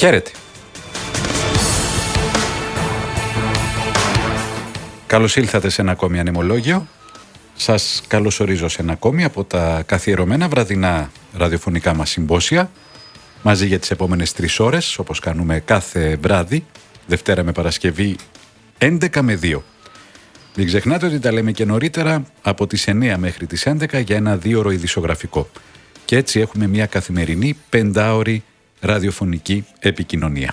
Χαίρετε. Καλώς ήλθατε σε ένα ακόμη ανεμολόγιο. Σας καλωσορίζω σε ένα ακόμη από τα καθιερωμένα βραδινά ραδιοφωνικά μας συμπόσια, μαζί για τις επόμενες 3 ώρες, όπως κάνουμε κάθε βράδυ, Δευτέρα με Παρασκευή, 11 με 2. Μην ξεχνάτε ότι τα λέμε και νωρίτερα, από τις 9 μέχρι τις 11 για ένα 2ωρο ειδησιογραφικό. Και έτσι έχουμε μια καθημερινή 5ωρη ραδιοφωνική επικοινωνία.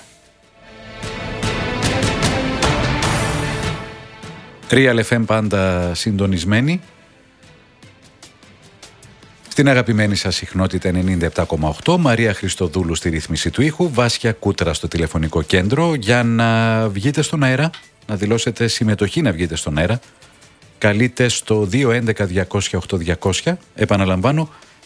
Real FM πάντα συντονισμένη. Στην αγαπημένη σας συχνότητα 97,8, Μαρία Χριστοδούλου στη ρύθμιση του ήχου, Βάσια Κούτρα στο τηλεφωνικό κέντρο. Για να βγείτε στον αέρα, να δηλώσετε συμμετοχή να βγείτε στον αέρα, καλείτε στο 211-200-8200, επαναλαμβάνω,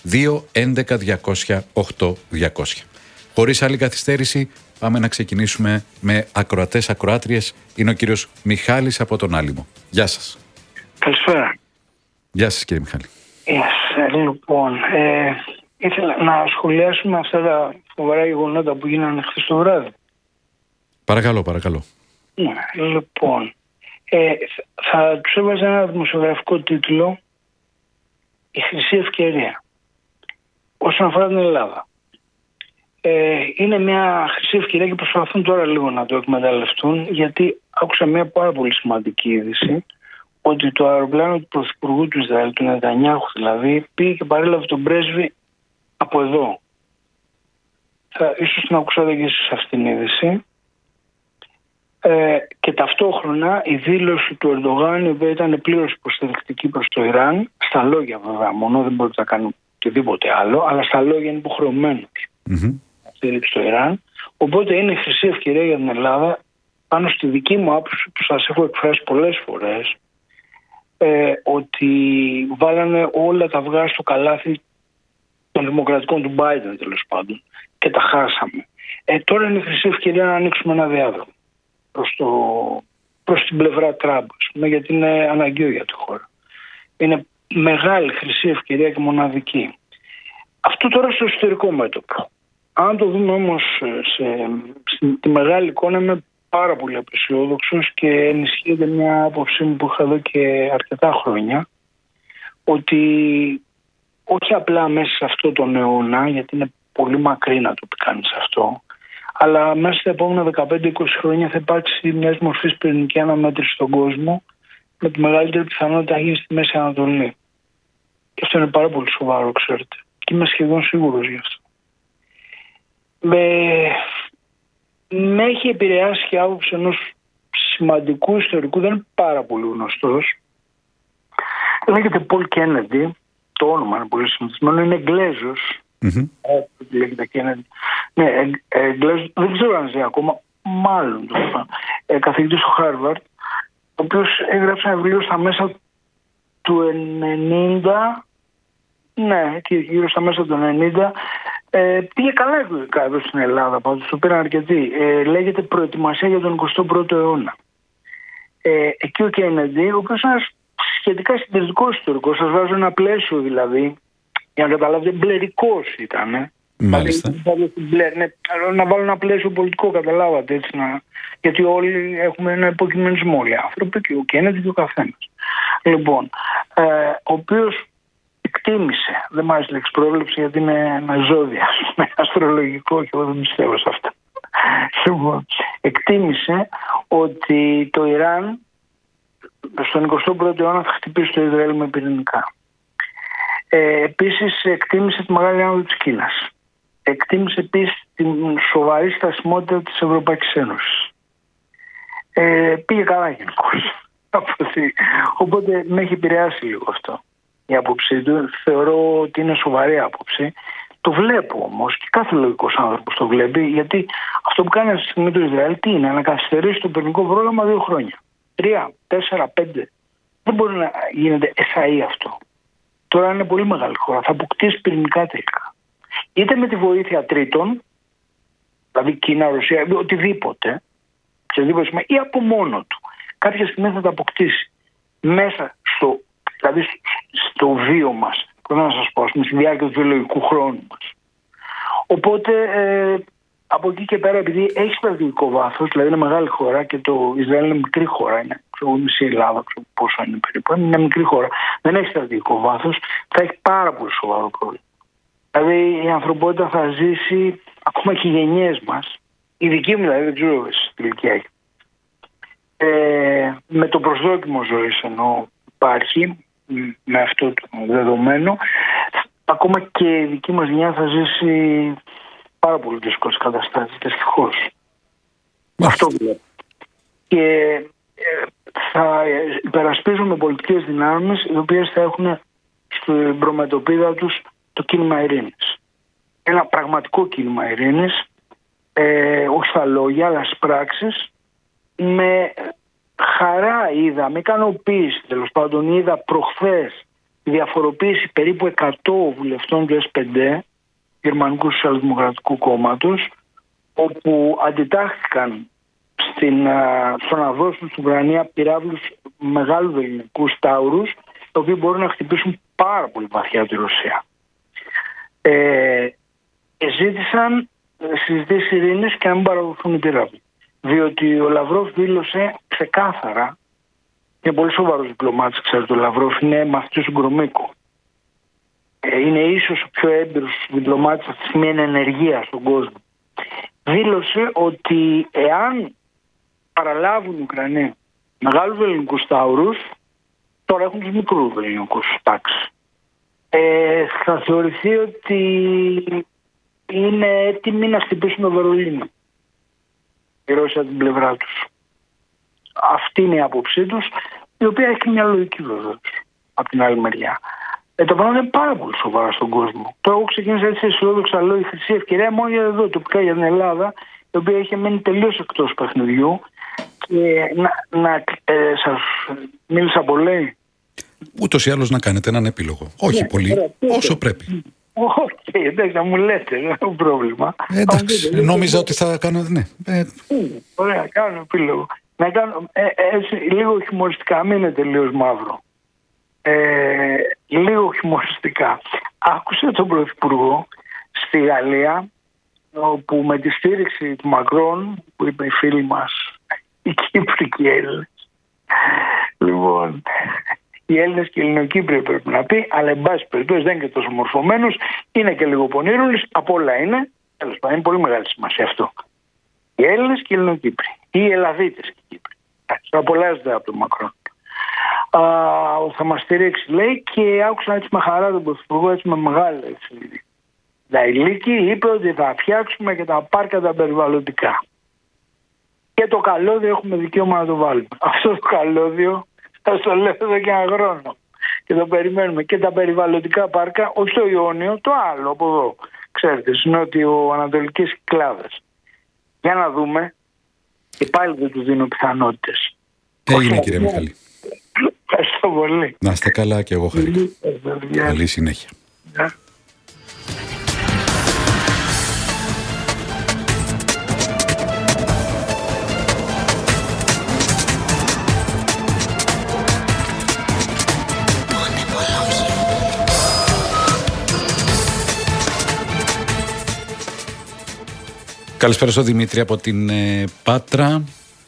211-200-8200. Χωρίς άλλη καθυστέρηση, πάμε να ξεκινήσουμε με ακροατές-ακροάτριες. Είναι ο κύριος Μιχάλης από τον Άλυμο. Γεια σας. Καλησπέρα. Γεια σας, κύριε Μιχάλη. Λοιπόν, ήθελα να σχολιάσουμε αυτά τα φοβερά γεγονότα που γίνανε χθες το βράδυ. Παρακαλώ, παρακαλώ. Λοιπόν, θα τους έβαζα ένα δημοσιογραφικό τίτλο, «Η χρυσή ευκαιρία», όσον αφορά την Ελλάδα. Είναι μια χρυσή ευκαιρία και προσπαθούν τώρα λίγο να το εκμεταλλευτούν, γιατί άκουσα μια πάρα πολύ σημαντική είδηση, ότι το αεροπλάνο του Πρωθυπουργού του Ισραήλ, του Νετανιάχου δηλαδή, πήγε και παρέλαβε τον πρέσβη από εδώ. Ίσως την ακούσατε και εσείς αυτήν την είδηση. Και ταυτόχρονα η δήλωση του Ερντογάν, η οποία ήταν πλήρως υποστηρικτική προς το Ιράν, στα λόγια βέβαια μόνο, δεν μπορεί να κάνει οτιδήποτε άλλο, αλλά στα λόγια είναι υποχρεωμένο να στηρίξει το Ιράν. Οπότε είναι η χρυσή ευκαιρία για την Ελλάδα, πάνω στη δική μου άποψη που σας έχω εκφράσει πολλές φορές, ότι βάλανε όλα τα αυγά στο καλάθι των δημοκρατικών του Biden, τέλος πάντων, και τα χάσαμε. Τώρα είναι η χρυσή ευκαιρία να ανοίξουμε ένα διάδρομο προς την πλευρά Τραμπ, γιατί είναι αναγκαίο για τη χώρα. Είναι μεγάλη χρυσή ευκαιρία και μοναδική. Αυτό τώρα στο εσωτερικό μέτωπο. Αν το δούμε όμως στη μεγάλη εικόνα, είμαι πάρα πολύ απεσιόδοξος και ενισχύεται μια άποψή μου που είχα εδώ και αρκετά χρόνια, ότι όχι απλά μέσα σε αυτό τον αιώνα, γιατί είναι πολύ μακρύ να το πει κανείς αυτό, αλλά μέσα στα επόμενα 15-20 χρόνια θα υπάρξει μια μορφή πυρηνική αναμέτρηση στον κόσμο, με τη μεγαλύτερη πιθανότητα να γίνει στη Μέση Ανατολή. Και αυτό είναι πάρα πολύ σοβαρό, ξέρετε. Και είμαι σχεδόν σίγουρος γι' αυτό. Με έχει επηρεάσει και άποψη ενός σημαντικού ιστορικού, δεν είναι πάρα πολύ γνωστός. Λέγεται Πολ Κέννεντι, το όνομα είναι πολύ συνηθισμένο, είναι Εγγλέζος. Λέγεται Κέννεντι. Ναι, Εγγλέζος, δεν ξέρω αν ζει ακόμα, μάλλον καθηγητής στο Χάρβαρντ, ο οποίος έγραψε ένα βιβλίο στα μέσα του 90, ναι, γύρω στα μέσα του 90, πήγε καλά εκλογικά εδώ στην Ελλάδα, πάντως το πήραν αρκετοί. Λέγεται «Προετοιμασία για τον 21ο αιώνα». Εκεί ο Κέννεντι, ο οποίος είναι ένας σχετικά συντηρητικός ιστορικός, σας βάζω ένα πλαίσιο δηλαδή, για να καταλάβετε, μπλερικός ήταν. Μάλιστα. Να βάλω ένα πλαίσιο πολιτικό, καταλάβατε, έτσι, γιατί όλοι έχουμε ένα υποκειμενισμό, όλοι οι άνθρωποι, και ο Κέννεντι και ο καθένας. Λοιπόν, ο οποίος εκτίμησε, δεν μ' άρεσε η λέξη πρόβλεψη γιατί είναι ένα ζώδια, αστρολογικό και εγώ δεν πιστεύω σε αυτά. Λοιπόν, εκτίμησε ότι το Ιράν στον 21ο αιώνα θα χτυπήσει το Ισραήλ με πυρηνικά. Επίσης εκτίμησε τη μεγάλη άνοδο της Κίνας. Εκτίμησε επίσης την σοβαρή στασιμότητα της Ευρωπαϊκής Ένωσης. Πήγε καλά γενικώς. Οπότε με έχει επηρεάσει λίγο αυτό η άποψή του. Θεωρώ ότι είναι σοβαρή άποψη. Το βλέπω όμως και κάθε λογικός άνθρωπος το βλέπει, γιατί αυτό που κάνει αυτή τη στιγμή το Ισραήλ τι είναι? Να καθυστερήσει το πυρηνικό πρόγραμμα 2 χρόνια. 3, 4, 5. Δεν μπορεί να γίνεται εσαΐ αυτό. Τώρα είναι πολύ μεγάλη χώρα. Θα αποκτήσει πυρηνικά τελικά. Είτε με τη βοήθεια τρίτων, δηλαδή Κίνα, Ρωσία, οτιδήποτε, ή από μόνο του. Κάποια στιγμή θα τα αποκτήσει μέσα στο βίο μας, πρέπει να σας πω, στη διάρκεια του βιολογικού χρόνου μας. Οπότε από εκεί και πέρα, επειδή έχει στρατηγικό βάθος, δηλαδή είναι μεγάλη χώρα και το Ισραήλ είναι μικρή χώρα, είναι μισή Ελλάδα, πόσο είναι περίπου, είναι μια μικρή χώρα, δεν έχει στρατηγικό βάθος, θα έχει πάρα πολύ σοβαρό πρόβλημα. Δηλαδή η ανθρωπότητα θα ζήσει, ακόμα και οι γενιές μας, η δική μου δηλαδή, δεν ξέρω εσύ τι ηλικία έχει, με το προσδόκιμο ζωής ενώ υπάρχει, με αυτό το δεδομένο, ακόμα και η δική μας γενιά θα ζήσει πάρα πολύ δύσκολες καταστάσεις, δυστυχώς. Αυτό βλέπω. Και θα υπερασπίζουμε πολιτικές δυνάμεις οι οποίες θα έχουν στην προμετωπίδα τους το κίνημα ειρήνης. Ένα πραγματικό κίνημα ειρήνης, όχι στα λόγια αλλά στις πράξεις. Με χαρά είδα, με ικανοποίηση τέλος πάντων, είδα προχθές τη διαφοροποίηση περίπου 100 βουλευτών του S5, Γερμανικού Σοσιαλδημοκρατικού Κόμματος, όπου αντιτάχθηκαν στο να δώσουν στην Ουκρανία πυράβλους μεγάλου ελληνικούς τάουρους, οι οποίοι μπορούν να χτυπήσουν πάρα πολύ βαθιά τη Ρωσία. Ζήτησαν συζητήσεις ειρήνης και να μην παραδοθούν οι πυράβλοι. Διότι ο Λαυρόφ δήλωσε ξεκάθαρα, είναι πολύ σοβαρός διπλωμάτης, ξέρετε, ο Λαυρόφ είναι μαθητής του Γκρομίκου. Είναι ίσως ο πιο έμπειρος διπλωμάτης αυτή τη στιγμή, είναι ενεργεία στον κόσμο. Δήλωσε ότι εάν παραλάβουν οι Ουκρανοί μεγάλους ελληνικούς τάουρους, τώρα έχουν τους μικρούς ελληνικούς τάξεις, θα θεωρηθεί ότι είναι έτοιμοι να χτυπήσουν το Βερολίνο. Η Ρώσια την πλευρά τους. Αυτή είναι η άποψή τους, η οποία έχει μια λογική βεβαίως από την άλλη μεριά. Τα πράγματα είναι πάρα πολύ σοβαρά στον κόσμο. Το εγώ ξεκίνησα έτσι αισιόδοξα, λέω η χρυσή ευκαιρία μόνο για εδώ, τοπικά για την Ελλάδα, η οποία έχει μένει τελείως εκτός παιχνιδιού. Και σας μίλησα πολύ. Ούτως ή άλλως να κάνετε έναν επίλογο. Όχι πολύ, όσο πρέπει. Όχι, εντάξει, να μου λέτε, δεν έχω πρόβλημα. Εντάξει, νόμιζα ότι θα κάνετε, ναι. Ωραία, κάνω επίλογο. Να κάνω έτσι, λίγο χιουμοριστικά, μην είναι τελείως μαύρο. Λίγο χιουμοριστικά. Άκουσα τον Πρωθυπουργό στη Γαλλία, όπου με τη στήριξη του Μακρόν, που είπε οι φίλοι μας, οι Κύπροι και οι Έλληνες. Λοιπόν, οι Έλληνες και οι Ελληνοκύπροι πρέπει να πει, αλλά εν πάση περιπτώσει δεν είναι και τόσο μορφωμένους, είναι και λίγο πονήρουλες, απ' όλα είναι. Τέλος πάντων, είναι πολύ μεγάλη σημασία αυτό. Οι Έλληνες και οι Ελληνοκύπροι. Ή οι Ελλαδίτες και οι Κύπροι. Απολάζεται από τον Μακρόν. Θα μας στηρίξει, λέει, και άκουσα έτσι με χαρά τον Πρωθυπουργό, έτσι με μεγάλη δαηλίκη, είπε ότι θα φτιάξουμε και τα πάρκα τα περιβαλλοντικά. Και το καλώδιο έχουμε δικαίωμα να το βάλουμε. Αυτό το καλώδιο θα το λέω εδώ και ένα χρόνο. Και το περιμένουμε. Και τα περιβαλλοντικά πάρκα, όχι το Ιόνιο, το άλλο από εδώ. Ξέρετε, στις νότιο-ανατολικές Κυκλάδες. Για να δούμε. Και πάλι δεν τους δίνω πιθανότητες. Έγινε, κύριε Μιχάλη. Ευχαριστώ πολύ. Να είστε καλά και εγώ χάρηκα. Καλή συνέχεια. Καλησπέρα στον Δημήτρη από την Πάτρα.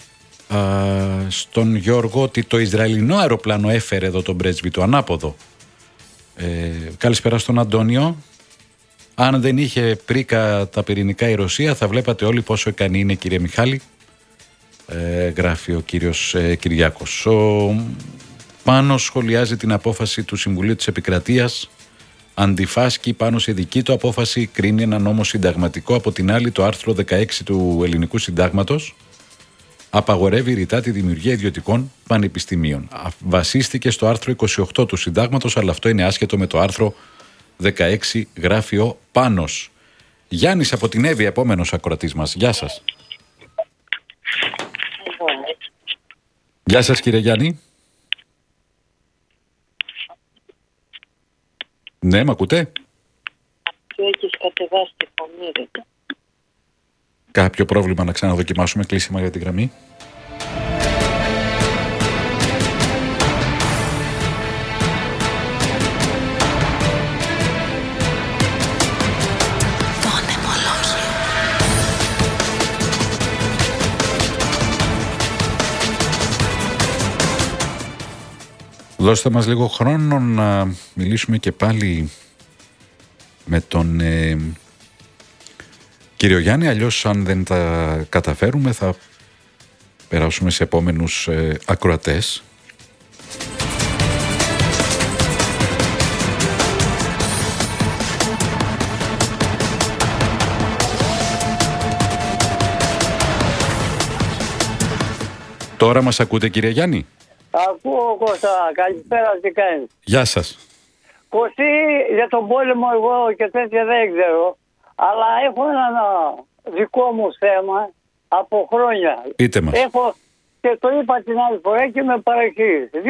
Στον Γιώργο, ότι το Ισραηλινό αεροπλάνο έφερε εδώ τον πρέσβη του ανάποδο. Καλησπέρα στον Αντώνιο. Αν δεν είχε πρίκα τα πυρηνικά η Ρωσία, θα βλέπατε όλοι πόσο ικανή είναι, κύριε Μιχάλη. Γράφει ο κύριος Κυριάκος. Ο Πάνος σχολιάζει την απόφαση του Συμβουλίου της Επικρατείας. Αντιφάσκει πάνω σε δική του απόφαση, κρίνει ένα νόμο συνταγματικό. Από την άλλη, το άρθρο 16 του Ελληνικού Συντάγματος απαγορεύει ρητά τη δημιουργία ιδιωτικών πανεπιστημίων. Βασίστηκε στο άρθρο 28 του Συντάγματος, αλλά αυτό είναι άσχετο με το άρθρο 16, γράφει ο Πάνος. Γιάννης από την Εύη, επόμενος ακροατής μας. Γεια σας. Γεια σας, κύριε Γιάννη. Ναι, μ' ακούτε? Του έχεις κατεβάσει τη φωνή, ρε. Κάποιο πρόβλημα να ξαναδοκιμάσουμε κλείσιμα για τη γραμμή? Δώστε μας λίγο χρόνο να μιλήσουμε και πάλι με τον κύριο Γιάννη, αλλιώς αν δεν τα καταφέρουμε θα περάσουμε σε επόμενους ακροατές. Τώρα μας ακούτε, κύριε Γιάννη? Ακούω, Κώστα. Καλησπέρα, τι κάνεις? Γεια σας. Κωστή, για τον πόλεμο εγώ και τέτοια δεν ξέρω, αλλά έχω ένα δικό μου θέμα από χρόνια. Πείτε μας. Έχω, και το είπα την άλλη φορά και με παρεξήγησε.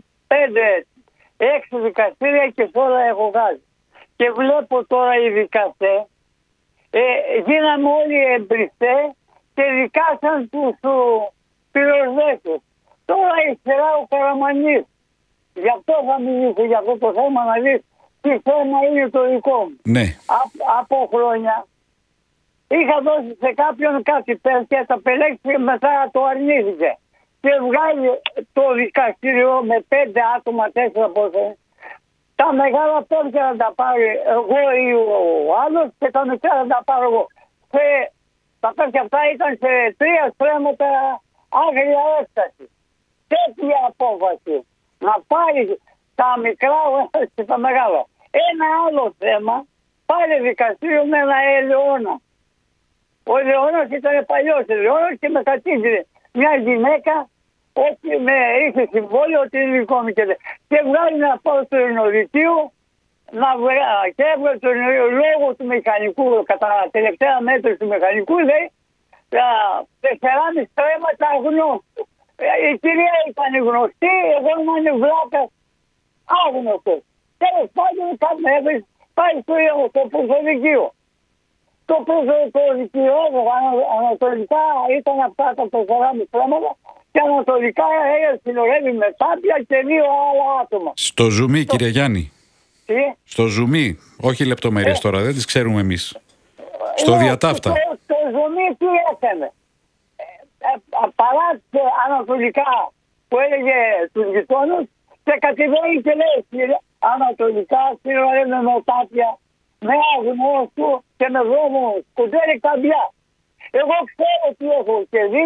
5-6 δικαστήρια και όλα έχω κάνει. Και βλέπω τώρα οι δικαστές, γίναμε όλοι εμπριστές και δικάσαν τους πυροσβέστες. Τώρα ύστερα ο Καραμανής. Γι' αυτό θα μιλήσω για αυτό το θέμα, να δεις τι θέμα είναι το δικό μου. Ναι. Από χρόνια είχα δώσει σε κάποιον κάτι πες και τα πελέξει και μετά το αρνήθηκε. Και βγάλει το δικαστήριο με 5 άτομα, 4 πόσο. Τα μεγάλα πόδια να τα πάρει εγώ ή ο άλλος και τα μικρά να τα πάρω εγώ. Τα πόδια αυτά ήταν σε 3 στρέμματα άγρια έκταση. Τέτοια απόφαση να πάρει τα μικρά και τα μεγάλα. Ένα άλλο θέμα, πάλι δικαστήριο με ένα ελαιόνα. Ο ελαιόνας ήταν παλιός ελαιόνας και με κατήγγειλε μια γυναίκα ότι με είχε συμβόλαιο ότι είναι δικό μου και βγάλει να πάω στο ενωρητείο και έβγαλε τον λόγο του μηχανικού, κατά τελευταία μέτρα του μηχανικού, λέει 4,5 στρέμματα αγνώστου. Η κυρία ήταν γνωστή, εγώ ήμουν βλάκας άγνωστος. Τέλος πάντων πάει στο προσωπικείο. Το προσωπικείο ανατολικά ήταν αυτά τα 4,5 στρέμματα και ανατολικά συνορεύει με τάπια και 2 άλλα άτομα. Στο ζουμί, κύριε Γιάννη. Τι? Στο ζουμί, όχι λεπτομέρειες τώρα, δεν τις ξέρουμε εμείς. Στο διατάφτα. Στο ζουμί τι έκανε? Παρά ανατολικά που έλεγε τους γειτόνους και κατηβαίνει και λέει ανατολικά συνορεύει με τάπια, με αγνώστου και με δρόμο κουτέρι καμπιά. Εγώ ξέρω τι έχω και δει.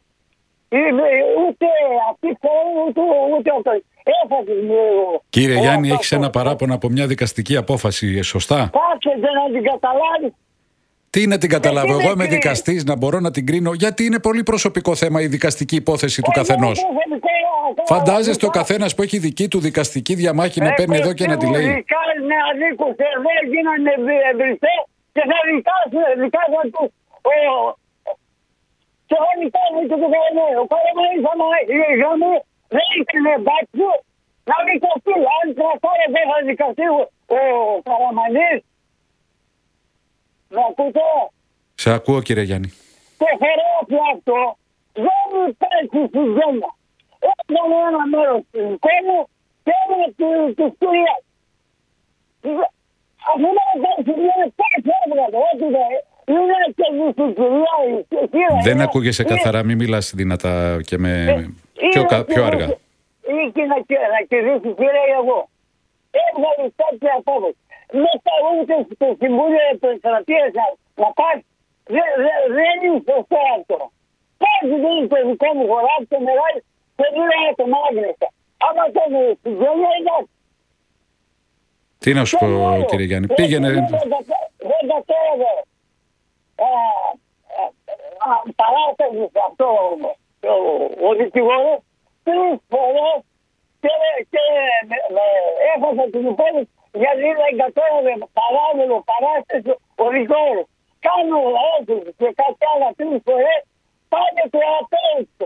Ούτε αυτοί ξέρουν ούτε αυτό. Κύριε Γιάννη, έχεις ένα παράπονο από μια δικαστική απόφαση, σωστά? Κάθεται να την καταλάβεις. Τι να την καταλάβω, εγώ είμαι δικαστής, να μπορώ να την κρίνω, γιατί είναι πολύ προσωπικό θέμα η δικαστική υπόθεση του καθενός. Φαντάζεστε ο καθένας που έχει δική του δικαστική διαμάχη να παίρνει εδώ και να τη λέει. Με αδίκους εδώ γίνανε εμπριστές και θα δικάσαν τους. Και εγώ δικάζω και το Καραμανή. Ο Καραμανής άμα έχει γραμμή δεν έκανε μπάτσου να δικαστεί. Αν κρατάει δεν θα δικαστεί ο Καραμανής. Με ακούτε? Σε ακούω, κύριε Γιάννη. Το χεράκι αυτό δεν υπάρχει στη ζώνη. Έκανε ένα μέρος του κόμμου και έμεινε της κυρίας. Αφού δεν υπάρχει είναι 5 έβγαλε. Ό,τι δεν είναι και στην κυρία. Δεν ακούγεσαι καθαρά, μην μιλάς δυνατά και με πιο αργά. Είχε να κερδίσει κυρία εγώ. Έβγαλε τέτοια απόφαση. Μετά ούτε στο Συμβούλιο των Στρατείας να πας, δεν είναι σωστό αυτό. Πώς δεν είναι το δικό μου χωράφι και μεγάλη και δύο άτομα άγνεστα. Άμα το στην ζωή εντάξει. Τι να σου πω, κύριε Γιάννη, πήγαινε. Δεν κατέβε παράσταση αυτό ο δικηγόρος 3 φορές και έχασα την υπόλοιπη. Γιατί δεν κατέβαινε παράδειγμα παράσταση ο δικηγόρος. Κάνω έτσι και κάτι άλλα 3 φορές, πάνε το απέξω.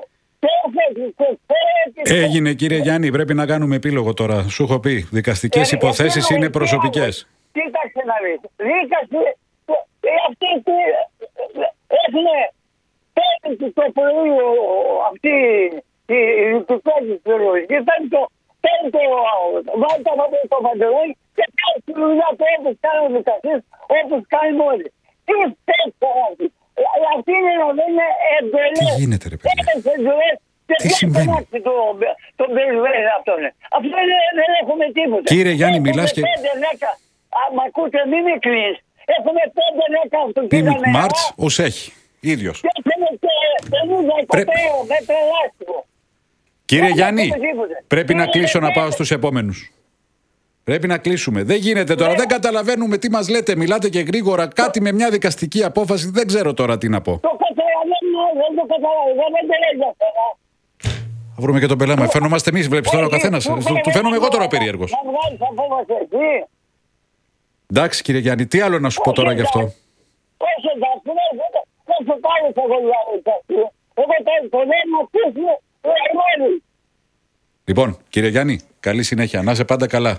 Έγινε, κύριε Γιάννη, πρέπει να κάνουμε επίλογο τώρα. Σου έχω πει, δικαστικές υποθέσεις είναι προσωπικές. Κοίταξε να δεις. Δίκασε αυτοί έχουν πέτυχε το πρωί αυτή η δικαστική της θεολογική. Παίρνει βάλει το παντελόνι και κάνει τη δουλειά του όπως κάνει ο δικαστής, όπως κάνει όλοι. Τι πέτυχε αυτή. Αυτή είναι να δεν είναι εντολές. Τι γίνεται, ρε παιδιά. Εντολές Τι συμβαίνει? Τον περιβάλλον αυτόν. Αυτό δεν έχουμε τίποτα. Κύριε Γιάννη, μιλάς και... Μα ακούτε, μην με κλείς. Έχουμε 5 αυτοκίνητα Πίμικ Μάρτς, ως έχει. Ίδιος. Και έχουμε και 50 εκατομμύρια με τρελάστικο. Κύριε Γιάννη, πρέπει να κλείσω να πάω στους επόμενους. Πρέπει να κλείσουμε. Δεν γίνεται τώρα. Δεν καταλαβαίνουμε τι μας λέτε. Μιλάτε και γρήγορα. Κάτι με μια δικαστική απόφαση. Δεν ξέρω τώρα τι να πω. Το καταλαβαίνω, δεν το καταλαβαίνω. Δεν το λέει αυτό. Θα βρούμε και τον πελάμα. Φαίνομαστε εμείς. Βλέπεις τώρα ο καθένας. Του φαίνομαι εγώ τώρα περίεργος. Να βγάλεις απόφαση εσύ. Εντάξει κύριε Γιάννη, τι άλλο να σου πω τώρα γι' αυτό. Όχι εντάξει, δεν σου πάρεις εγώ για εγώ το νέο πίσω, το Λοιπόν, κύριε Γιάννη, καλή συνέχεια. Να είσαι πάντα καλά.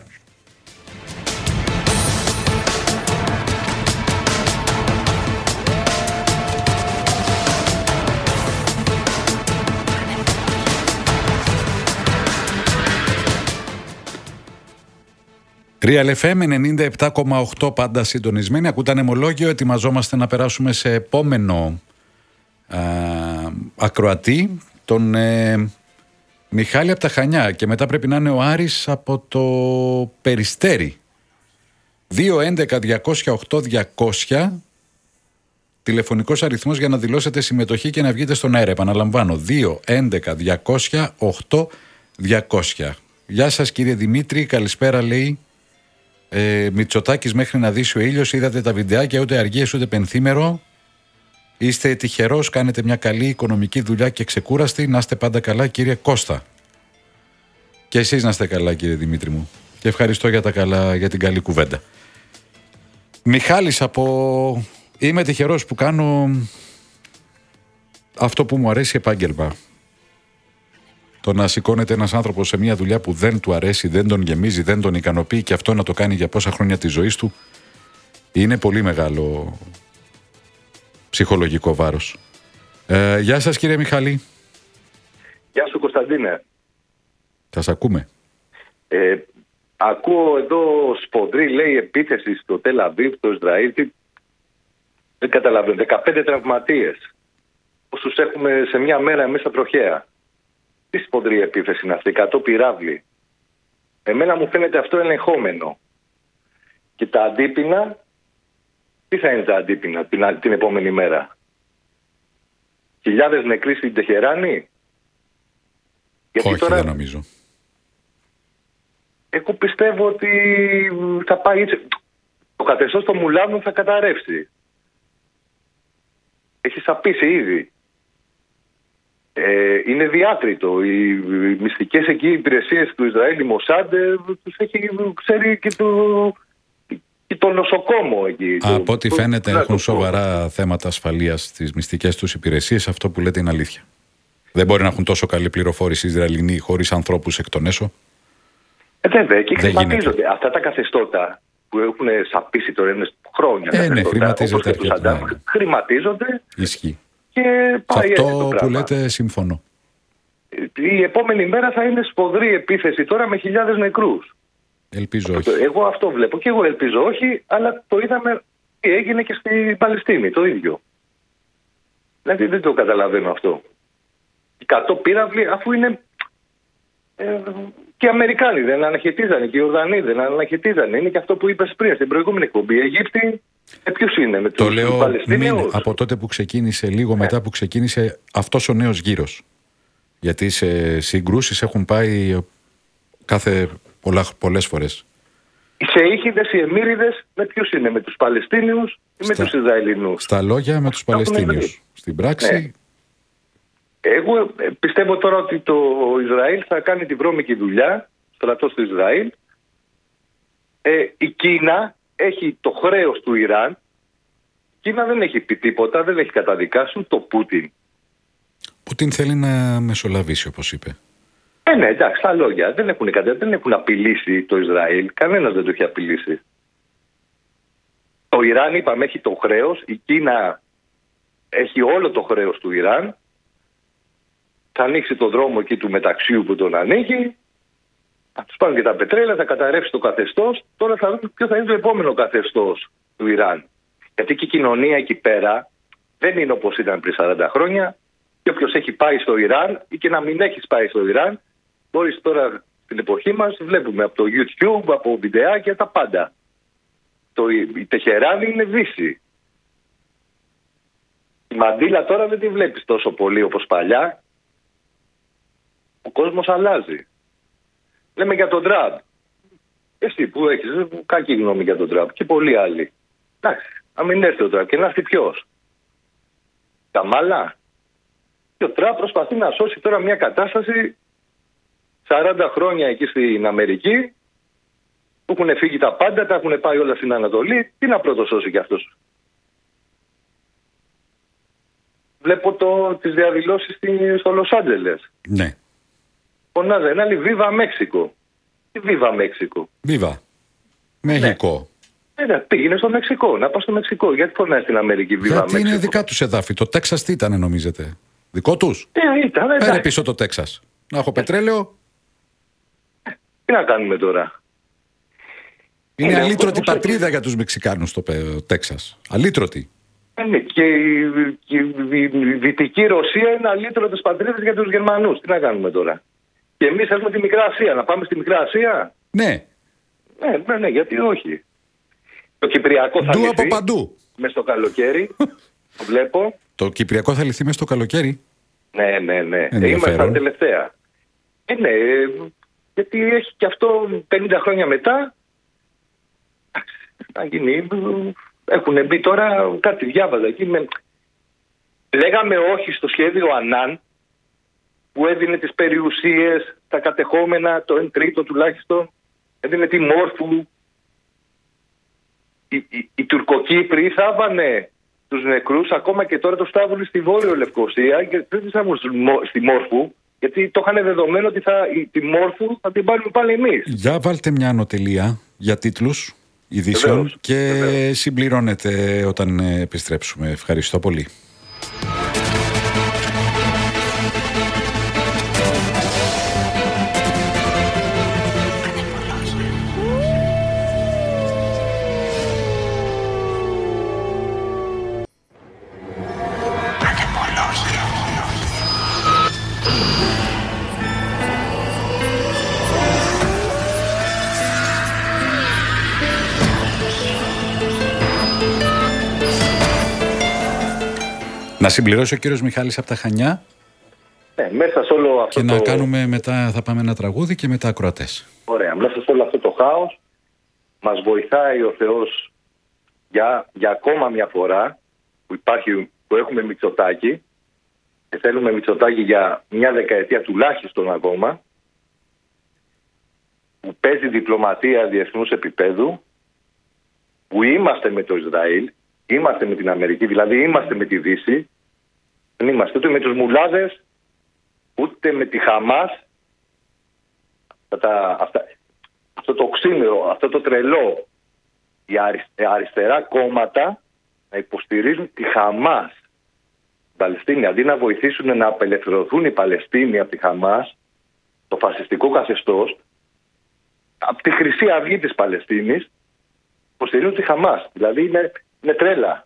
Real FM 97,8 πάντα συντονισμένοι. Ακούτε ανεμολόγιο, ετοιμαζόμαστε να περάσουμε σε επόμενο ακροατή, τον Μιχάλη από τα Χανιά, και μετά πρέπει να είναι ο Άρης από το Περιστέρι. 2-11-208-200 τηλεφωνικός αριθμός για να δηλώσετε συμμετοχή και να βγείτε στον αέρα. Επαναλαμβάνω, 2-11-208-200. Γεια σας κύριε Δημήτρη, καλησπέρα λέει. Μητσοτάκης μέχρι να δύσει ο ήλιος. Είδατε τα βιντεάκια, ούτε αργίες ούτε πενθήμερο. Είστε τυχερός, κάνετε μια καλή οικονομική δουλειά και ξεκούραστη. Να είστε πάντα καλά κύριε Κώστα. Και εσείς να είστε καλά κύριε Δημήτρη μου. Και ευχαριστώ για την καλή κουβέντα. Μιχάλης από... Είμαι τυχερός που κάνω αυτό που μου αρέσει επάγγελμα. Το να σηκώνεται ένας άνθρωπος σε μια δουλειά που δεν του αρέσει, δεν τον γεμίζει, δεν τον ικανοποιεί, και αυτό να το κάνει για πόσα χρόνια της ζωής του, είναι πολύ μεγάλο ψυχολογικό βάρος. Γεια σας κύριε Μιχάλη. Γεια σου Κωνσταντίνε. Σας ακούμε. Ακούω εδώ σποντρή, λέει, επίθεση στο Τελ Αβίβ, το Ισραήλ. Δεν καταλαβαίνω. 15 τραυματίες. Όσους έχουμε σε μια μέρα μέσα τροχέα. Τι σποντρή επίθεση είναι αυτή, 100 πυράβλοι. Εμένα μου φαίνεται αυτό ελεγχόμενο. Και τα αντίπεινα, τι θα είναι τα αντίπεινα την επόμενη μέρα? Χιλιάδες νεκροί στην Τεχεράνη? Γιατί όχι, τώρα... δεν νομίζω. Εγώ πιστεύω ότι θα πάει έτσι. Το καθεστώς των Μουλάνων θα καταρρεύσει. Έχει σαπίσει ήδη. Είναι διάκριτο. Οι μυστικές εκεί υπηρεσίες του Ισραήλ, η Μοσάντε, τους έχει ξέρει και το νοσοκόμο εκεί. Από ό,τι φαίνεται έχουν σοβαρά θέματα ασφαλείας στις μυστικές τους υπηρεσίες. Αυτό που λέτε είναι αλήθεια. Δεν μπορεί να έχουν τόσο καλή πληροφόρηση Ισραηλινοί χωρίς ανθρώπους εκ των έσω. Βέβαια, και χρηματίζονται. Αυτά τα καθεστώτα που έχουν σαπίσει τώρα είναι χρόνια. Ναι, χρηματίζονται αρκετά. Χρηματίζονται. Ισχύει. Και πάει σε αυτό που λέτε συμφωνώ. Η επόμενη μέρα θα είναι σποδρή επίθεση τώρα με χιλιάδες νεκρούς. Ελπίζω όχι. Εγώ αυτό βλέπω. Και εγώ ελπίζω όχι, αλλά το είδαμε τι έγινε και στην Παλαιστίνη το ίδιο. Δηλαδή δεν το καταλαβαίνω αυτό. 100 πύραυλοι, αφού είναι... και οι Αμερικάνοι δεν αναχαιτίζανε, και οι Ιορδανοί δεν αναχαιτίζανε. Είναι και αυτό που είπες πριν στην προηγούμενη εκπομπή. Οι Αιγύπτιοι, ποιους είναι με τους Παλαιστίνιους? Από τότε που ξεκίνησε, λίγο μετά που ξεκίνησε αυτός ο νέος γύρος. Γιατί σε συγκρούσεις έχουν πάει πολλές φορές. Οι Σεΐχιδες, οι Εμμύριδες, με ποιους είναι? Με τους Παλαιστίνιους ή με τους Ισραηλινούς? Στα λόγια με τους Παλαιστίνιους. Στην πράξη... Ναι. Εγώ πιστεύω τώρα ότι το Ισραήλ θα κάνει τη βρώμικη δουλειά, στρατός του Ισραήλ. Η Κίνα έχει το χρέος του Ιράν. Η Κίνα δεν έχει πει τίποτα, δεν έχει καταδικάσει το Πούτιν. Πούτιν θέλει να μεσολαβήσει, όπως είπε. Ναι, εντάξει, στα λόγια. Δεν έχουν απειλήσει το Ισραήλ. Κανένας δεν το έχει απειλήσει. Το Ιράν, είπαμε, έχει το χρέος. Η Κίνα έχει όλο το χρέος του Ιράν. Θα ανοίξει το δρόμο εκεί του μεταξιού που τον ανοίγει. Θα τους πάρουν και τα πετρέλαια, θα καταρρεύσει το καθεστώς. Τώρα θα δούμε ποιο θα είναι το επόμενο καθεστώς του Ιράν. Γιατί και η κοινωνία εκεί πέρα δεν είναι όπως ήταν πριν 40 χρόνια. Και όποιος έχει πάει στο Ιράν ή και να μην έχεις πάει στο Ιράν, μπορείς τώρα στην εποχή μας, βλέπουμε από το YouTube, από βιντεάκια, τα πάντα. Η Τεχεράνη είναι Δύση. Η Μαντίλα τώρα δεν τη βλέπεις τόσο πολύ όπως παλιά. Ο κόσμος αλλάζει. Λέμε για τον Τραμπ. Εσύ που έχεις κακή γνώμη για τον Τραμπ και πολλοί άλλοι. Εντάξει, να μην έρθει ο Τραμπ και να έρθει ποιος? Καμάλα. Και ο Τραμπ προσπαθεί να σώσει τώρα μια κατάσταση 40 χρόνια εκεί στην Αμερική που έχουν φύγει τα πάντα, τα έχουν πάει όλα στην Ανατολή. Τι να πρώτο σώσει κι αυτός? Βλέπω τις διαδηλώσεις στο Λος Άντζελες. Ναι. Φωνάζει ένα άλλη Βίβα Μέξικο. Τι Βίβα Μέξικο? Βίβα. Μεξικό. Ναι. Πήγαινε στο Μεξικό, να πας στο Μεξικό. Γιατί φωνάζει στην Αμερική Βίβα Μέξικο? Γιατί είναι δικά τους εδάφη. Το Τέξας τι ήταν, νομίζετε? Δικό τους? Ήταν. Φέρε πίσω το Τέξας. Να έχω πετρέλαιο. Τι να κάνουμε τώρα? Είναι αλήτρωτη πατρίδα για τους Μεξικάνους το Τέξας. Αλήτρωτη. Και η Δυτική Ρωσία είναι αλήτρωτες πατρίδες για τους Γερμανούς. Τι να κάνουμε τώρα? Και εμείς έχουμε τη Μικρά Ασία. Να πάμε στη Μικρά Ασία? Ναι. Ναι, γιατί όχι? Το Κυπριακό θα λυθεί από παντού. μες στο καλοκαίρι. Το βλέπω. Το Κυπριακό θα λυθεί μες στο καλοκαίρι. Ναι. Είμαστε τα τελευταία. Ναι, γιατί έχει και αυτό 50 χρόνια μετά. Να γίνει. Έχουν μπει τώρα, κάτι διάβαζα εκεί. Λέγαμε όχι στο σχέδιο Ανάν που έδινε τις περιουσίες, τα κατεχόμενα, το 1/3 τουλάχιστον. Έδινε τη Μόρφου. Οι Τουρκοκύπροι θάβανε τους νεκρούς, ακόμα και τώρα το στάβουν στη Βόρειο Λευκοσία και δεν τις θάβουν στη Μόρφου, γιατί το είχαν δεδομένο ότι τη Μόρφου θα την πάρουμε πάλι εμείς. Για βάλτε μια ανωτελεία για τίτλους ειδήσεων και συμπληρώνετε όταν επιστρέψουμε. Ευχαριστώ πολύ. Να συμπληρώσει ο κύριος Μιχάλης από τα Χανιά. Μέσα σε όλο αυτό και να κάνουμε μετά, θα πάμε ένα τραγούδι και μετά ακροατές. Ωραία, μέσα σε όλο αυτό το χάος μας βοηθάει ο Θεός για ακόμα μια φορά που έχουμε Μητσοτάκη και θέλουμε Μητσοτάκη για μια δεκαετία τουλάχιστον ακόμα, που παίζει διπλωματία διεθνούς επίπεδου, που είμαστε με το Ισραήλ, είμαστε με την Αμερική, δηλαδή είμαστε με τη Δύση, δεν είμαστε ούτε με τους μουλάδες, ούτε με τη Χαμάς. Αυτό το οξύμερο, αυτό το τρελό, οι αριστερά κόμματα να υποστηρίζουν τη Χαμάς. Την Παλαιστίνη, αντί να βοηθήσουν να απελευθερωθούν οι Παλαιστίνοι από τη Χαμάς, το φασιστικό καθεστώς, από τη Χρυσή Αυγή της Παλαιστίνης, υποστηρίζουν τη Χαμάς. Δηλαδή είναι τρέλα.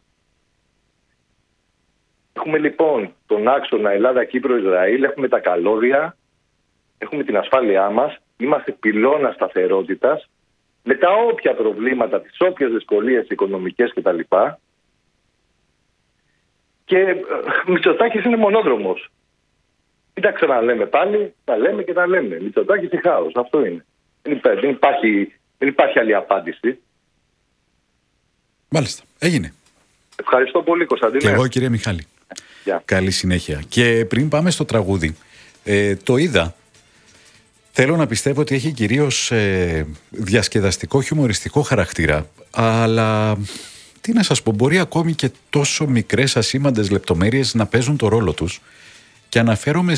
Έχουμε λοιπόν τον άξονα Ελλάδα-Κύπρο-Ισραήλ, έχουμε τα καλώδια, έχουμε την ασφάλειά μας, είμαστε πυλώνα σταθερότητας, με τα όποια προβλήματα, τις όποιες δυσκολίες οικονομικές κτλ. Και Μητσοτάκης είναι μονόδρομος. Μην τα ξαναλέμε πάλι, τα λέμε και τα λέμε. Μητσοτάκης ή χάος, αυτό είναι. Δεν υπάρχει άλλη απάντηση. Μάλιστα, έγινε. Ευχαριστώ πολύ, Κωνσταντίνε. Και εγώ, κύριε Μιχάλη. Καλή συνέχεια. Και πριν πάμε στο τραγούδι, το είδα. Θέλω να πιστεύω ότι έχει κυρίως διασκεδαστικό, χιουμοριστικό χαρακτήρα. Αλλά τι να σας πω, μπορεί ακόμη και τόσο μικρές ασήμαντες λεπτομέρειες να παίζουν το ρόλο τους. Και αναφέρομαι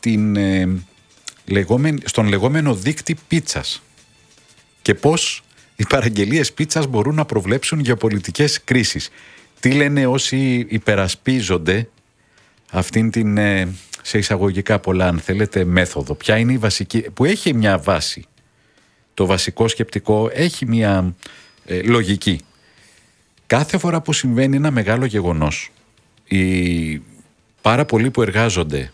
στον λεγόμενο δείκτη πίτσας. Και πώς οι παραγγελίες πίτσας μπορούν να προβλέψουν γεωπολιτικές κρίσεις. Τι λένε όσοι υπερασπίζονται αυτήν την, σε εισαγωγικά πολλά αν θέλετε, μέθοδο? Ποια είναι η βασική, που έχει μια βάση. Το βασικό σκεπτικό έχει μια λογική. Κάθε φορά που συμβαίνει ένα μεγάλο γεγονός, πάρα πολλοί που εργάζονται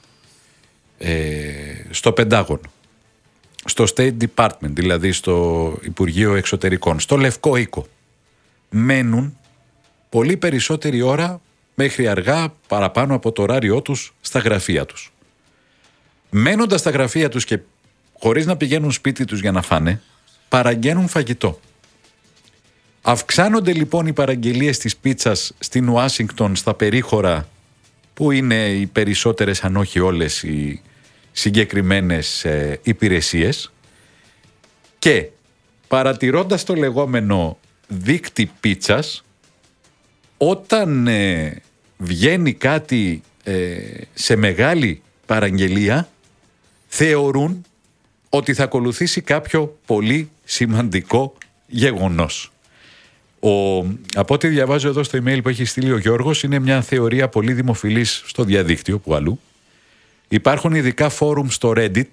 στο Πεντάγωνο, στο State Department, δηλαδή στο Υπουργείο Εξωτερικών, στο Λευκό Οίκο, μένουν πολύ περισσότερη ώρα μέχρι αργά παραπάνω από το ωράριό τους στα γραφεία τους. Μένοντας στα γραφεία τους και χωρίς να πηγαίνουν σπίτι τους για να φάνε, παραγγέλνουν φαγητό. Αυξάνονται λοιπόν οι παραγγελίες της πίτσας στην Ουάσιγκτον, στα περίχωρα που είναι οι περισσότερες αν όχι όλες οι συγκεκριμένες υπηρεσίες, και παρατηρώντας το λεγόμενο δίκτυ πίτσας, όταν βγαίνει κάτι σε μεγάλη παραγγελία, θεωρούν ότι θα ακολουθήσει κάποιο πολύ σημαντικό γεγονός. Από ό,τι διαβάζω εδώ στο email που έχει στείλει ο Γιώργος, είναι μια θεωρία πολύ δημοφιλής στο διαδίκτυο που αλλού. Υπάρχουν ειδικά φόρουμ στο Reddit.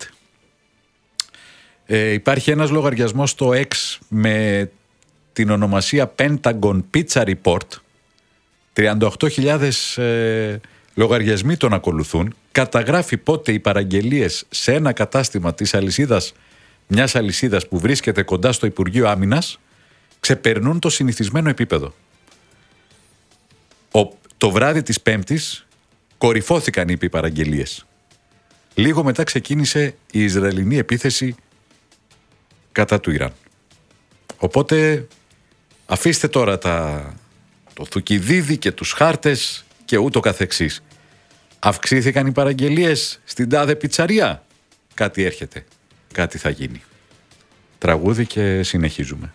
Υπάρχει ένας λογαριασμός στο X με την ονομασία Pentagon Pizza Report. 38.000 λογαριασμοί τον ακολουθούν. Καταγράφει πότε οι παραγγελίες σε ένα κατάστημα της αλυσίδας, μιας αλυσίδας που βρίσκεται κοντά στο Υπουργείο Άμυνας, ξεπερνούν το συνηθισμένο επίπεδο. Το βράδυ της Πέμπτης κορυφώθηκαν οι παραγγελίες. Λίγο μετά ξεκίνησε η Ισραηλινή επίθεση κατά του Ιράν. Οπότε αφήστε τώρα το Θουκυδίδη και τους χάρτες και ούτω καθεξής. Αυξήθηκαν οι παραγγελίες στην τάδε πιτσαρία. Κάτι έρχεται, κάτι θα γίνει. Τραγούδι και συνεχίζουμε.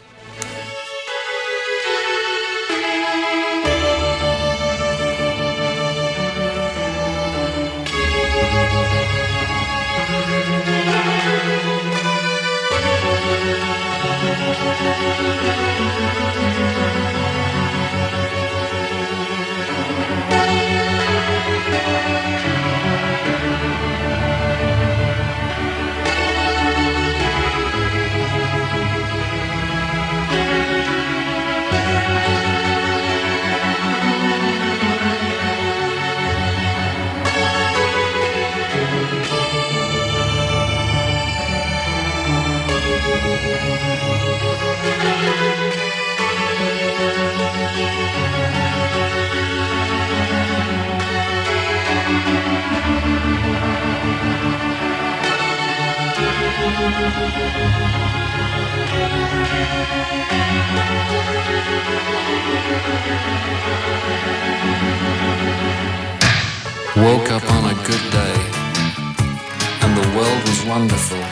Woke up on a good day, and the world was wonderful.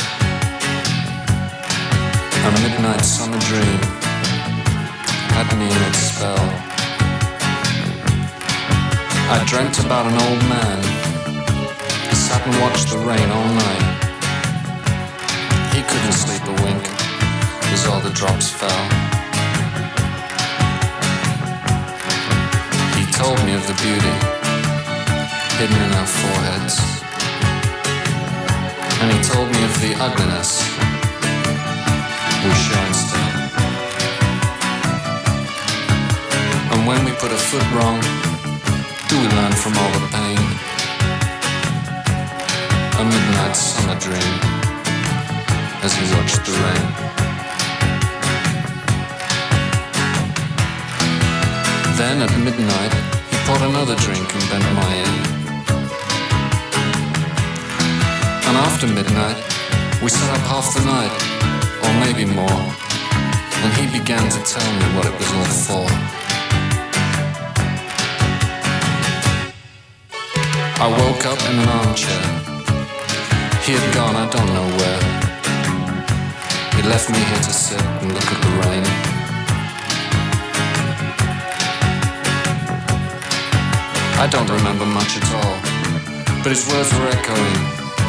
A midnight summer dream had me in its spell. I dreamt about an old man who sat and watched the rain all night. He couldn't sleep a wink as all the drops fell. He told me of the beauty hidden in our foreheads, and he told me of the ugliness we show instead. And when we put a foot wrong, do we learn from all the pain? A midnight summer dream as he watched the rain. Then at midnight he poured another drink and bent my ear. And after midnight, we sat up half the night, or maybe more, and he began to tell me what it was all for. I woke up in an armchair. He had gone, I don't know where. He left me here to sit and look at the rain. I don't remember much at all, but his words were echoing.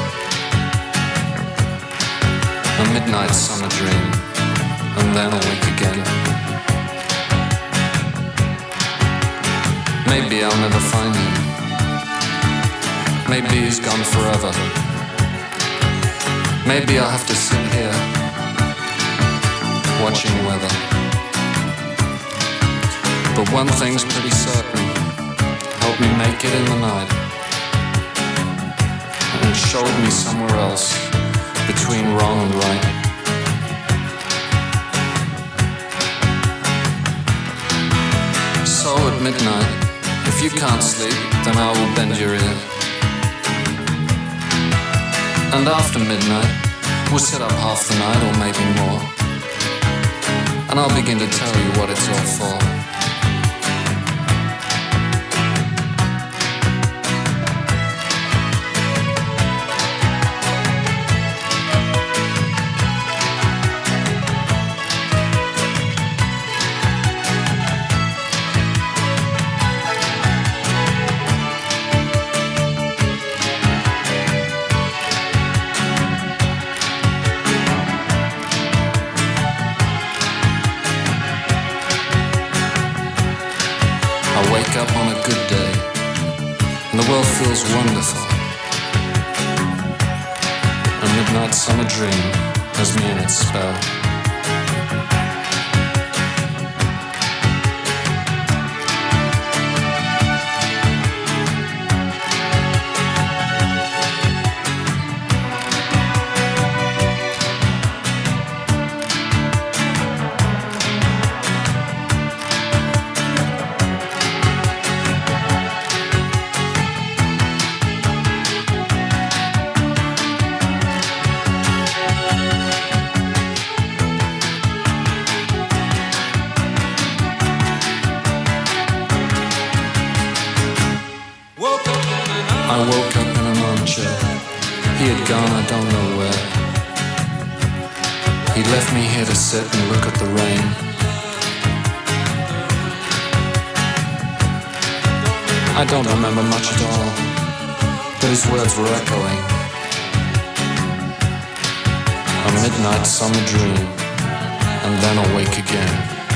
A midnight summer dream, and then awake again. Maybe I'll never find him. Maybe he's gone forever. Maybe I'll have to sit here, watching weather. But one thing's pretty certain, help me make it in the night. showed me somewhere else, between wrong and right. So at midnight, if you can't sleep, then I will bend your ear. And after midnight, we'll sit up half the night or maybe more. And I'll begin to tell you what it's all for. Up on a good day, and the world feels wonderful. A midnight summer dream has me in its spell. I woke up in an armchair. He had gone, I don't know where. He left me here to sit and look at the rain. I don't remember much at all, but his words were echoing. A midnight summer dream, and then awake again.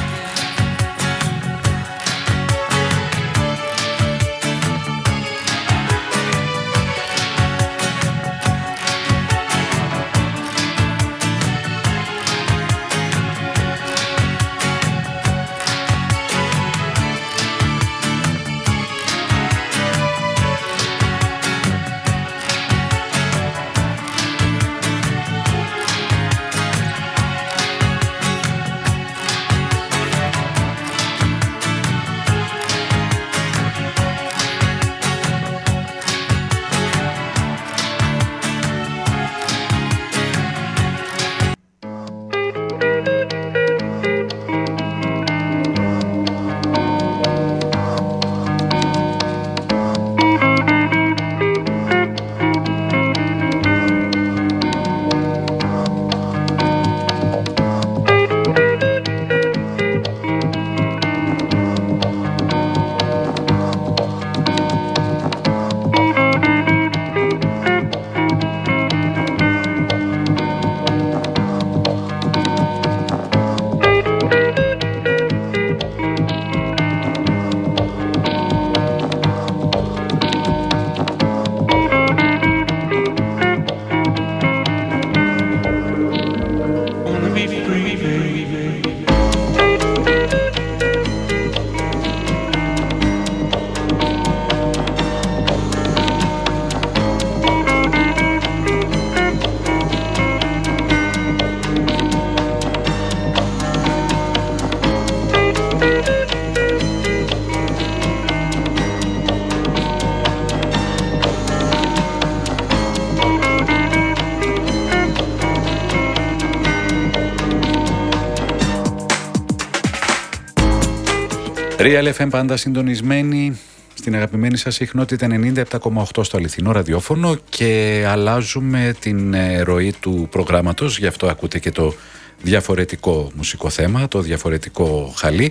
Real FM πάντα συντονισμένοι στην αγαπημένη σας συχνότητα 97,8 στο αληθινό ραδιόφωνο και αλλάζουμε την ροή του προγράμματος, γι' αυτό ακούτε και το διαφορετικό μουσικό θέμα, το διαφορετικό χαλί,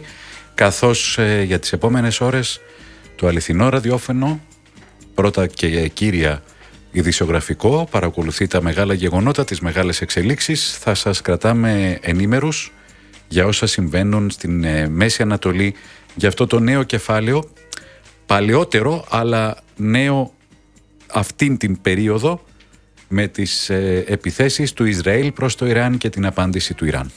καθώς για τις επόμενες ώρες το αληθινό ραδιόφωνο, πρώτα και κύρια ειδησιογραφικό, παρακολουθεί τα μεγάλα γεγονότα, τις μεγάλες εξελίξεις, θα σας κρατάμε ενήμερους για όσα συμβαίνουν στην Μέση Ανατολή, για αυτό το νέο κεφάλαιο, παλαιότερο αλλά νέο αυτήν την περίοδο, με τις επιθέσεις του Ισραήλ προς το Ιράν και την απάντηση του Ιράν.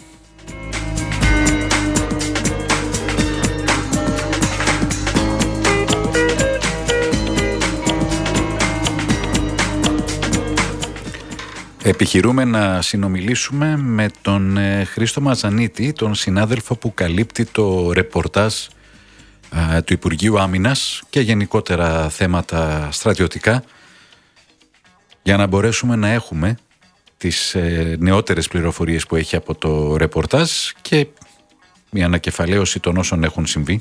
Επιχειρούμε να συνομιλήσουμε με τον Χρήστο Μαζανίτη, τον συνάδελφο που καλύπτει το ρεπορτάζ του Υπουργείου Άμυνας και γενικότερα θέματα στρατιωτικά, για να μπορέσουμε να έχουμε τις νεότερες πληροφορίες που έχει από το ρεπορτάζ και μια ανακεφαλαίωση των όσων έχουν συμβεί.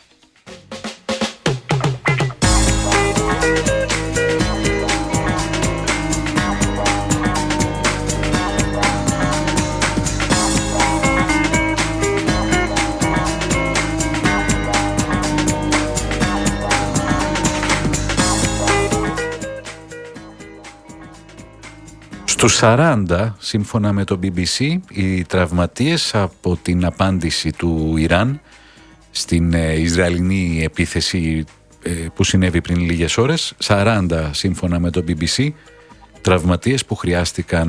Στους 40, σύμφωνα με το BBC, οι τραυματίες από την απάντηση του Ιράν στην Ισραηλινή επίθεση που συνέβη πριν λίγες ώρες, 40 σύμφωνα με το BBC, τραυματίες που χρειάστηκαν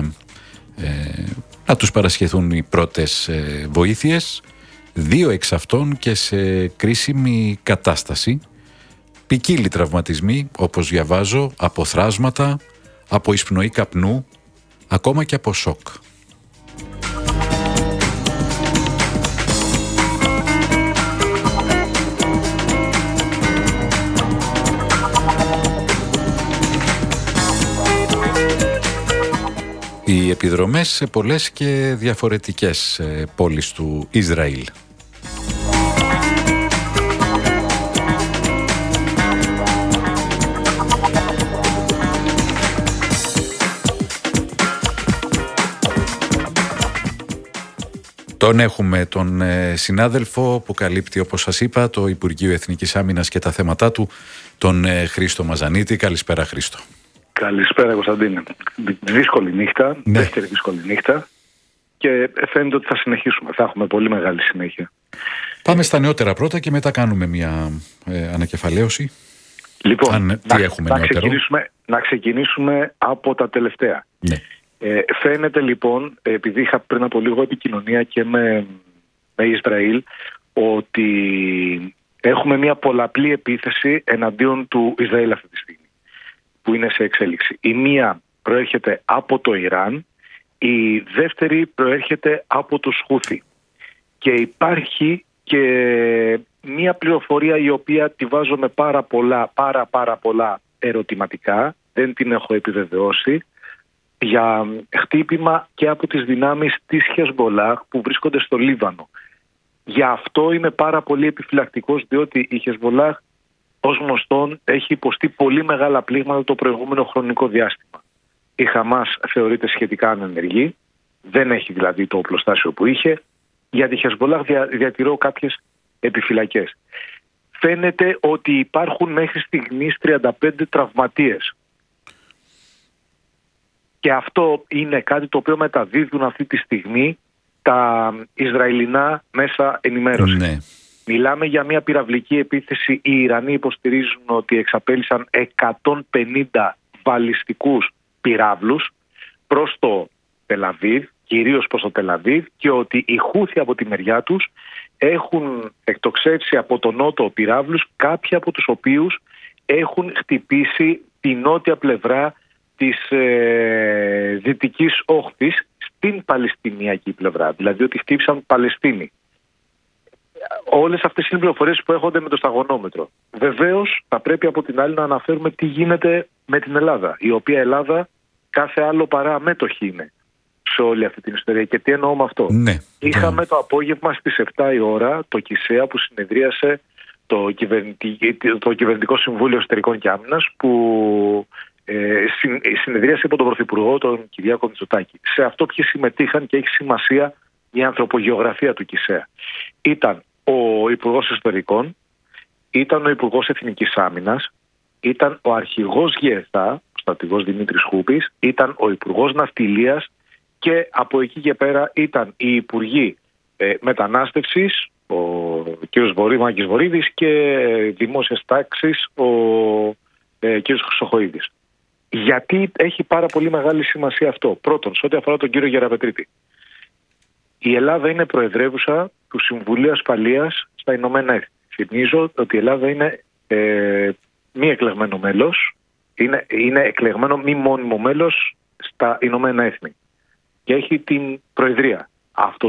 να τους παρασχεθούν οι πρώτες βοήθειες, 2 εξ αυτών και σε κρίσιμη κατάσταση. Ποικίλοι τραυματισμοί, όπως διαβάζω, από θράσματα, από εισπνοή καπνού, ακόμα και από σοκ. Οι επιδρομές σε πολλές και διαφορετικές πόλεις του Ισραήλ. Τον έχουμε τον συνάδελφο που καλύπτει, όπως σας είπα, το Υπουργείο Εθνικής Άμυνας και τα θέματά του, τον Χρήστο Μαζανίτη. Καλησπέρα, Χρήστο. Καλησπέρα, Κωνσταντίνε. Δύσκολη νύχτα, ναι. Δεύτερη δύσκολη νύχτα και φαίνεται ότι θα συνεχίσουμε. Θα έχουμε πολύ μεγάλη συνέχεια. Πάμε στα νεότερα πρώτα και μετά κάνουμε μια ανακεφαλαίωση. Λοιπόν, τι έχουμε νεότερο. Να ξεκινήσουμε από τα τελευταία. Ναι. Φαίνεται λοιπόν, επειδή είχα πριν από λίγο επικοινωνία και με Ισραήλ, ότι έχουμε μια πολλαπλή επίθεση εναντίον του Ισραήλ αυτή τη στιγμή, που είναι σε εξέλιξη. Η μία προέρχεται από το Ιράν, η δεύτερη προέρχεται από τους Χούθι. Και υπάρχει και μια πληροφορία η οποία τη βάζω με πάρα πολλά ερωτηματικά, δεν την έχω επιβεβαιώσει, για χτύπημα και από τις δυνάμεις της Χεσμολάχ που βρίσκονται στο Λίβανο. Γι' αυτό είμαι πάρα πολύ επιφυλακτικός, διότι η Χεσμολάχ, ως γνωστόν, έχει υποστεί πολύ μεγάλα πλήγματα το προηγούμενο χρονικό διάστημα. Η Χαμάς θεωρείται σχετικά ανενεργή, δεν έχει δηλαδή το οπλοστάσιο που είχε. Για τη Χεσμολάχ διατηρώ κάποιες επιφυλακές. Φαίνεται ότι υπάρχουν μέχρι στιγμής 35 τραυματίες. Και αυτό είναι κάτι το οποίο μεταδίδουν αυτή τη στιγμή τα Ισραηλινά μέσα ενημέρωση. Ναι. Μιλάμε για μια πυραυλική επίθεση. Οι Ιρανοί υποστηρίζουν ότι εξαπέλυσαν 150 βαλιστικούς πυράβλους προς το Τελαβίβ, κυρίως προς το Τελαβίβ, και ότι οι Χούθι από τη μεριά τους έχουν εκτοξεύσει από τον νότο πυράβλους, κάποιοι από τους οποίους έχουν χτυπήσει τη νότια πλευρά της δυτικής όχθης στην Παλαιστινιακή πλευρά, δηλαδή ότι χτύπησαν Παλαιστίνη. Όλες αυτές είναι πληροφορίες που έρχονται με το σταγονόμετρο. Βεβαίως θα πρέπει από την άλλη να αναφέρουμε τι γίνεται με την Ελλάδα, η οποία Ελλάδα κάθε άλλο παρά αμέτωχη είναι σε όλη αυτή την ιστορία. Και τι εννοώ με αυτό? Ναι. Είχαμε το απόγευμα στις 7 η ώρα το ΚΙΣΕΑ που συνεδρίασε το Κυβερνητικό Συμβούλιο Εσωτερικών και Άμυνας, που συνεδρίασε υπό τον Πρωθυπουργό, τον Κυριάκο Μητσοτάκη. Σε αυτό ποιοι συμμετείχαν, και έχει σημασία η ανθρωπογεωγραφία του ΚΙΣΕΑ. Ήταν ο Υπουργός Εσωτερικών, ήταν ο Υπουργός Εθνικής Άμυνας, ήταν ο Αρχηγός ΓΕΘΑ, ο στρατηγός Δημήτρης Χούπης, ήταν ο Υπουργός Ναυτιλίας και από εκεί και πέρα ήταν οι Υπουργοί Μετανάστευσης, ο κ. Μάκης Βορίδης, και Δημόσιας Τάξης, ο κ. Χρυσοχοΐδης. Γιατί έχει πάρα πολύ μεγάλη σημασία αυτό? Πρώτον, σε ό,τι αφορά τον κύριο Γεραπετρίτη. Η Ελλάδα είναι προεδρεύουσα του Συμβουλίου Ασφαλείας στα Ηνωμένα Έθνη. Θυμίζω ότι η Ελλάδα είναι μη εκλεγμένο μέλος, είναι εκλεγμένο μη μόνιμο μέλος στα Ηνωμένα Έθνη και έχει την προεδρία αυτό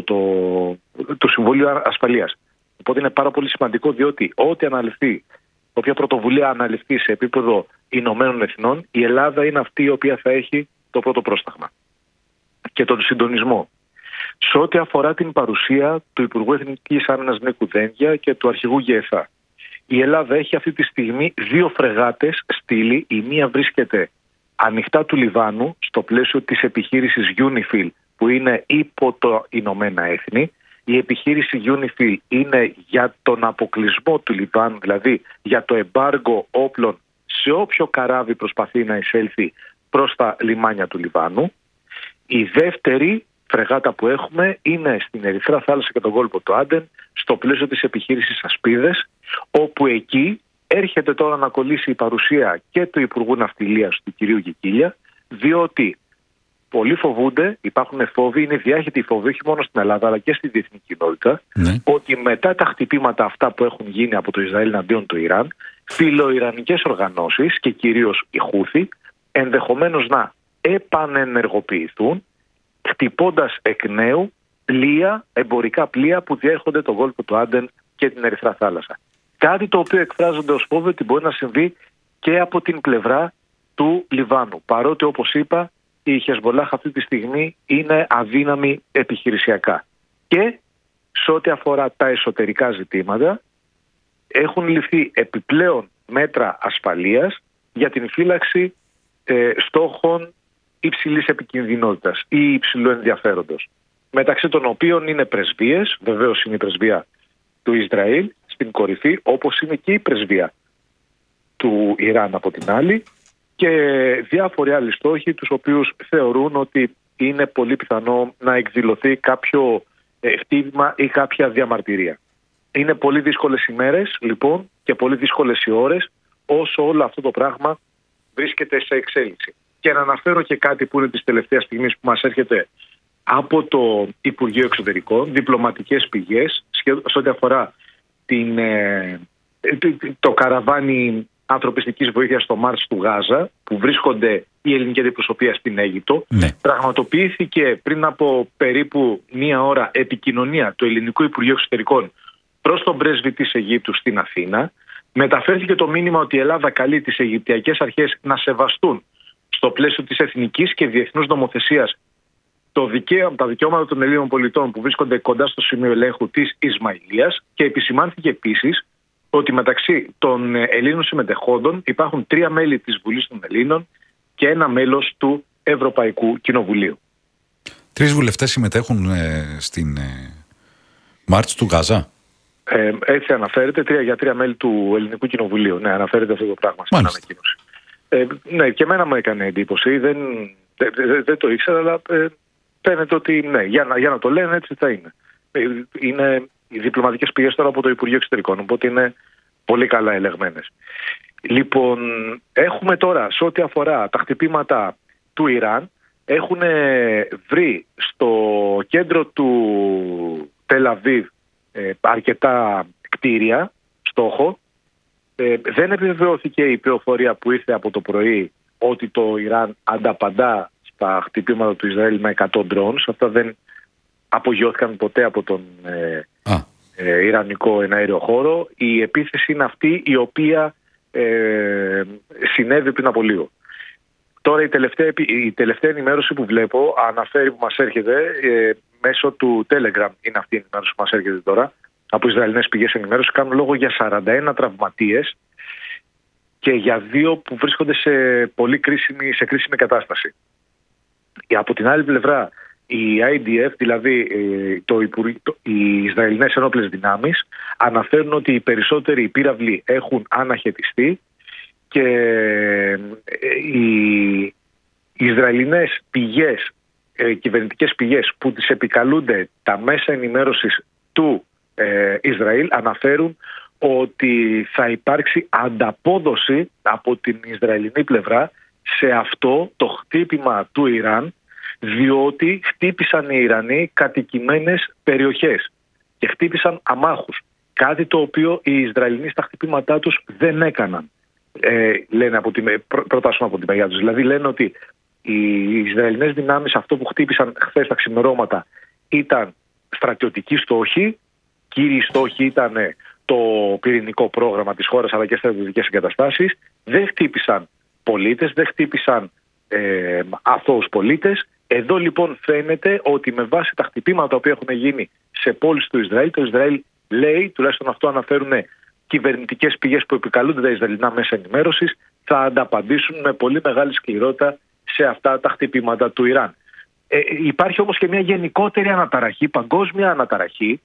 το Συμβούλιο Ασφαλείας. Οπότε είναι πάρα πολύ σημαντικό, διότι όποια πρωτοβουλία αναλυφθεί σε επίπεδο Ηνωμένων Εθνών, η Ελλάδα είναι αυτή η οποία θα έχει το πρώτο πρόσταγμα και τον συντονισμό. Σε ό,τι αφορά την παρουσία του Υπουργού Εθνικής Άμυνας Νίκου Δένδια και του Αρχηγού ΓΕΘΑ, η Ελλάδα έχει αυτή τη στιγμή 2 φρεγάτες στείλει. Η μία βρίσκεται ανοιχτά του Λιβάνου στο πλαίσιο της επιχείρησης UNIFIL, που είναι υπό το Ηνωμένα Έθνη. Η επιχείρηση UNIFIL είναι για τον αποκλεισμό του Λιβάνου, δηλαδή για το εμπάργκο όπλων σε όποιο καράβι προσπαθεί να εισέλθει προς τα λιμάνια του Λιβάνου. Η δεύτερη φρεγάτα που έχουμε είναι στην Ερυθρά Θάλασσα και τον κόλπο του Άντεν, στο πλαίσιο της επιχείρησης Ασπίδες, όπου εκεί έρχεται τώρα να κολλήσει η παρουσία και του Υπουργού Ναυτιλίας, του κυρίου Κικίλια, διότι πολλοί φοβούνται, υπάρχουν φόβοι, είναι διάχυτοι φόβοι, όχι μόνο στην Ελλάδα αλλά και στη διεθνή κοινότητα, ότι μετά τα χτυπήματα αυτά που έχουν γίνει από το Ισραήλ εναντίον του Ιράν, φιλοϊρανικές οργανώσεις και κυρίως οι Χούθη ενδεχομένως να επανενεργοποιηθούν, χτυπώντας εκ νέου εμπορικά πλοία που διέρχονται τον κόλπο του Άντεν και την Ερυθρά Θάλασσα. Κάτι το οποίο εκφράζονται ως φόβο ότι μπορεί να συμβεί και από την πλευρά του Λιβάνου. Παρότι, όπως είπα, η Χεσμολάχ αυτή τη στιγμή είναι αδύναμη επιχειρησιακά. Και σε ό,τι αφορά τα εσωτερικά ζητήματα, έχουν ληφθεί επιπλέον μέτρα ασφαλείας για την φύλαξη στόχων υψηλής επικινδυνότητας ή υψηλού ενδιαφέροντος. Μεταξύ των οποίων είναι πρεσβείες, βεβαίως είναι η πρεσβεία του Ισραήλ στην κορυφή, όπως είναι και η πρεσβεία του Ιράν από την άλλη, και διάφοροι άλλοι στόχοι τους οποίους θεωρούν ότι είναι πολύ πιθανό να εκδηλωθεί κάποιο χτύπημα ή κάποια διαμαρτυρία. Είναι πολύ δύσκολες ημέρες λοιπόν και πολύ δύσκολες οι ώρες όσο όλο αυτό το πράγμα βρίσκεται σε εξέλιξη. Και να αναφέρω και κάτι που είναι της τελευταίας στιγμής που μας έρχεται από το Υπουργείο Εξωτερικών, διπλωματικές πηγές σε ό,τι αφορά το καραβάνι ανθρωπιστικής βοήθειας στο Μάρς του Γάζα, που βρίσκονται η ελληνική αντιπροσωπεία στην Αίγυπτο. Πραγματοποιήθηκε πριν από περίπου 1 ώρα επικοινωνία του Ελληνικού Υπουργείου Εξωτερικών προς τον πρέσβη της Αιγύπτου στην Αθήνα. Μεταφέρθηκε το μήνυμα ότι η Ελλάδα καλεί τις Αιγυπτιακές αρχές να σεβαστούν στο πλαίσιο της εθνικής και διεθνούς νομοθεσίας τα δικαιώματα των Ελλήνων πολιτών που βρίσκονται κοντά στο σημείο ελέγχου της Ισμαηλίας, και επισημάνθηκε επίσης ότι μεταξύ των Ελλήνων συμμετεχόντων υπάρχουν 3 μέλη της Βουλής των Ελλήνων και 1 μέλος του Ευρωπαϊκού Κοινοβουλίου. 3 βουλευτές συμμετέχουν στην Μάρτς του Γάζα. Έτσι αναφέρεται, για 3 μέλη του Ελληνικού Κοινοβουλίου. Ναι, αναφέρεται αυτό το πράγμα στην ανακοίνωση. Ναι, και εμένα μου έκανε εντύπωση. Δεν το ήξερα, αλλά φαίνεται ότι ναι, για να το λένε έτσι θα είναι. Είναι οι διπλωματικές πηγές τώρα από το Υπουργείο Εξωτερικών, οπότε είναι πολύ καλά ελεγμένες. Λοιπόν, έχουμε τώρα σε ό,τι αφορά τα χτυπήματα του Ιράν, έχουν βρει στο κέντρο του Τελ-Αβίβ αρκετά κτίρια στόχο. Δεν επιβεβαιώθηκε η πληροφορία που ήρθε από το πρωί ότι το Ιράν ανταπαντά στα χτυπήματα του Ισραήλ με 100 drones. Αυτά δεν απογειώθηκαν ποτέ από τον Ιρανικό εναέριο χώρο. Η επίθεση είναι αυτή η οποία συνέβη πριν από λίγο. Τώρα η τελευταία ενημέρωση που βλέπω αναφέρει, που μας έρχεται μέσω του Telegram, είναι αυτή η ενημέρωση που μας έρχεται τώρα από Ισραηλινές πηγές ενημέρωση, κάνουν λόγο για 41 τραυματίες και για 2 που βρίσκονται σε κρίσιμη κατάσταση. Από την άλλη πλευρά, η IDF, δηλαδή οι Ισραηλινές ενόπλες δυνάμεις, αναφέρουν ότι οι περισσότεροι πύραυλοι έχουν αναχαιτιστεί και οι Ισραηλινές πηγές, κυβερνητικές πηγές που τις επικαλούνται τα μέσα ενημέρωσης του Ισραήλ, αναφέρουν ότι θα υπάρξει ανταπόδοση από την Ισραηλινή πλευρά σε αυτό το χτύπημα του Ιράν, διότι χτύπησαν οι Ιρανοί κατοικημένες περιοχές και χτύπησαν αμάχους. Κάτι το οποίο οι Ισραηλινοί στα χτυπήματά τους δεν έκαναν. Λένε προτάσουν από την μεριά τους. Δηλαδή λένε ότι οι Ισραηλινές δυνάμεις αυτό που χτύπησαν χθες τα ξημερώματα ήταν στρατιωτικοί στόχοι. Κύριοι στόχοι ήταν το πυρηνικό πρόγραμμα της χώρας αλλά και στρατιωτικές εγκαταστάσεις. Δεν χτύπησαν πολίτες, δεν χτύπησαν αθώους πολίτες. Εδώ λοιπόν φαίνεται ότι με βάση τα χτυπήματα που έχουν γίνει σε πόλεις του Ισραήλ, το Ισραήλ λέει, τουλάχιστον αυτό αναφέρουν κυβερνητικές πηγές που επικαλούνται τα Ισραηλινά μέσα ενημέρωσης, θα ανταπαντήσουν με πολύ μεγάλη σκληρότητα σε αυτά τα χτυπήματα του Ιράν. Υπάρχει όμως και μια γενικότερη αναταραχή, παγκόσμια αναταραχή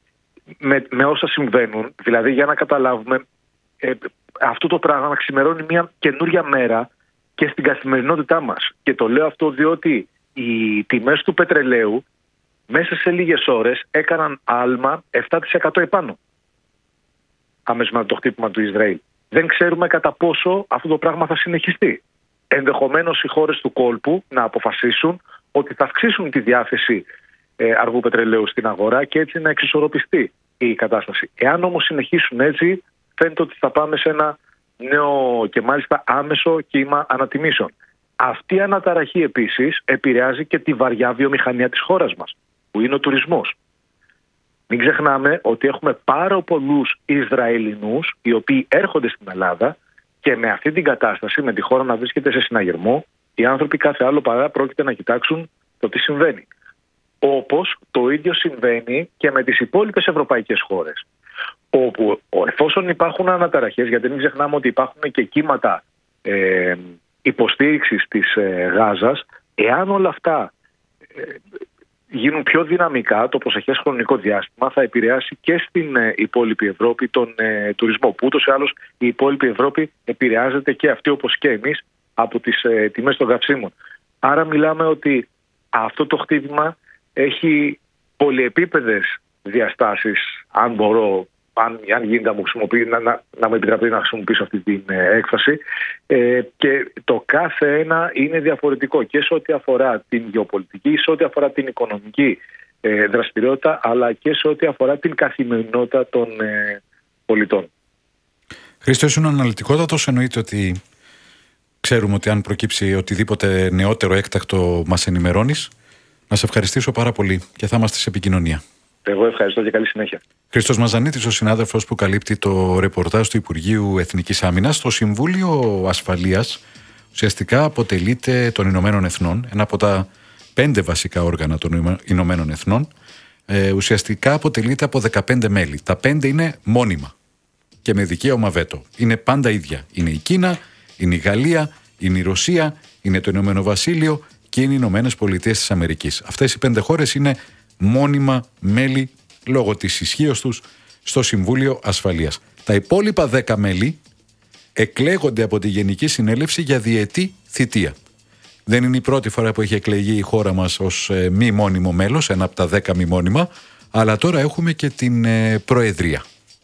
με όσα συμβαίνουν. Δηλαδή, για να καταλάβουμε, αυτό το πράγμα να ξημερώνει μια καινούρια μέρα και στην καθημερινότητά μας. Και το λέω αυτό διότι οι τιμές του πετρελαίου μέσα σε λίγες ώρες έκαναν άλμα 7% επάνω. Αμέσως με το χτύπημα του Ισραήλ. Δεν ξέρουμε κατά πόσο αυτό το πράγμα θα συνεχιστεί. Ενδεχομένως οι χώρες του κόλπου να αποφασίσουν ότι θα αυξήσουν τη διάθεση αργού πετρελαίου στην αγορά και έτσι να εξισορροπιστεί η κατάσταση. Εάν όμως συνεχίσουν έτσι, φαίνεται ότι θα πάμε σε ένα νέο και μάλιστα άμεσο κύμα ανατιμήσεων. Αυτή η αναταραχή επίσης επηρεάζει και τη βαριά βιομηχανία της χώρας μας, που είναι ο τουρισμός. Μην ξεχνάμε ότι έχουμε πάρα πολλούς Ισραηλινούς οι οποίοι έρχονται στην Ελλάδα και με αυτή την κατάσταση, με τη χώρα να βρίσκεται σε συναγερμό, οι άνθρωποι κάθε άλλο παρά πρόκειται να κοιτάξουν το τι συμβαίνει. Όπως το ίδιο συμβαίνει και με τις υπόλοιπες ευρωπαϊκές χώρες. Όπου εφόσον υπάρχουν αναταραχές, γιατί μην ξεχνάμε ότι υπάρχουν και κύματα υποστήριξης της Γάζας, εάν όλα αυτά γίνουν πιο δυναμικά το προσεχές χρονικό διάστημα, θα επηρεάσει και στην υπόλοιπη Ευρώπη τον τουρισμό, που ούτως ή άλλως η υπόλοιπη Ευρώπη επηρεάζεται και αυτή όπως και εμείς από τις τιμές των καυσίμων. Άρα μιλάμε ότι αυτό το χτύπημα έχει πολυεπίπεδες διαστάσεις, αν μπορώ, αν γίνεται να μου επιτραπεί να χρησιμοποιήσω αυτή την έκφραση, και το κάθε ένα είναι διαφορετικό και σε ό,τι αφορά την γεωπολιτική, σε ό,τι αφορά την οικονομική δραστηριότητα, αλλά και σε ό,τι αφορά την καθημερινότητα των πολιτών. Χρήστο, ήσουν αναλυτικότατος. Εννοείται ότι ξέρουμε ότι αν προκύψει οτιδήποτε νεότερο έκτακτο μας ενημερώνεις. Να σε ευχαριστήσω πάρα πολύ και θα είμαστε σε επικοινωνία. Εγώ ευχαριστώ και καλή συνέχεια. Χρήστος Μαζανίτης, ο συνάδελφος που καλύπτει το ρεπορτάζ του Υπουργείου Εθνικής Άμυνας. Το Συμβούλιο Ασφαλείας ουσιαστικά αποτελείται των Ηνωμένων Εθνών, ένα από τα 5 βασικά όργανα των Ηνωμένων Εθνών. Ουσιαστικά αποτελείται από 15 μέλη. Τα 5 είναι μόνιμα και με δικαίωμα βέτο. Είναι πάντα ίδια. Είναι η Κίνα, είναι η Γαλλία, είναι η Ρωσία, είναι το Ηνωμένο Βασίλειο και είναι οι Ηνωμένες Πολιτείες της Αμερικής. Αυτές οι 5 χώρες είναι μόνιμα μέλη λόγω της ισχύως τους στο Συμβούλιο Ασφαλείας. Τα υπόλοιπα 10 μέλη εκλέγονται από τη Γενική Συνέλευση για διετή θητεία. Δεν είναι η πρώτη φορά που έχει εκλεγεί η χώρα μας ως μη μόνιμο μέλος, ένα από τα 10 μη μόνιμα, αλλά τώρα έχουμε και την Προεδρία.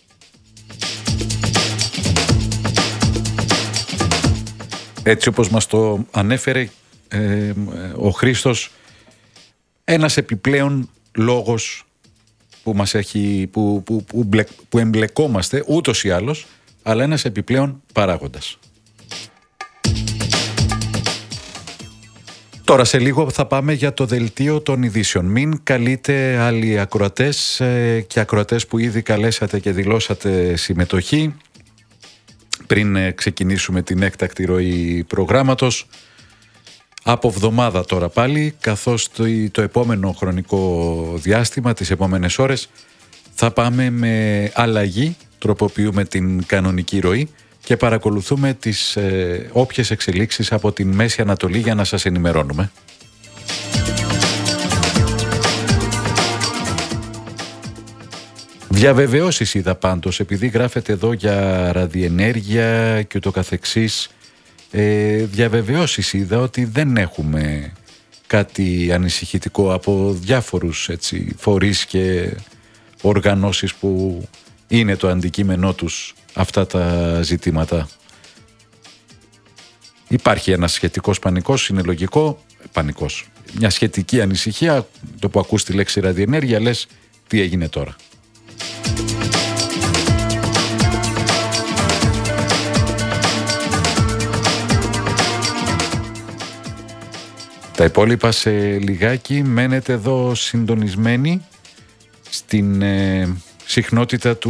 Έτσι όπως μας το ανέφερε ο Χρήστος, ένας επιπλέον λόγος που μας έχει, που εμπλεκόμαστε ούτως ή άλλως, αλλά ένας επιπλέον παράγοντας. Τώρα σε λίγο θα πάμε για το δελτίο των ειδήσεων. Μην καλείτε άλλοι ακροατές και ακροατές που ήδη καλέσατε και δηλώσατε συμμετοχή πριν ξεκινήσουμε την έκτακτη ροή προγράμματος. Από εβδομάδα τώρα πάλι, καθώς το επόμενο χρονικό διάστημα, τις επόμενες ώρες, θα πάμε με αλλαγή, τροποποιούμε την κανονική ροή και παρακολουθούμε τις όποιες εξελίξεις από την Μέση Ανατολή για να σας ενημερώνουμε. Διαβεβαιώσεις είδα πάντως, επειδή γράφετε εδώ για ραδιενέργεια και ούτω καθεξής, διαβεβαιώσεις είδα ότι δεν έχουμε κάτι ανησυχητικό από διάφορους φορείς και οργανώσεις που είναι το αντικείμενό τους αυτά τα ζητήματα. Υπάρχει ένας σχετικός πανικός, είναι λογικό, πανικός, μια σχετική ανησυχία, το που ακούς τη λέξη ραδιενέργεια λες τι έγινε τώρα. Τα υπόλοιπα σε λιγάκι. Μένετε εδώ συντονισμένοι στην συχνότητα του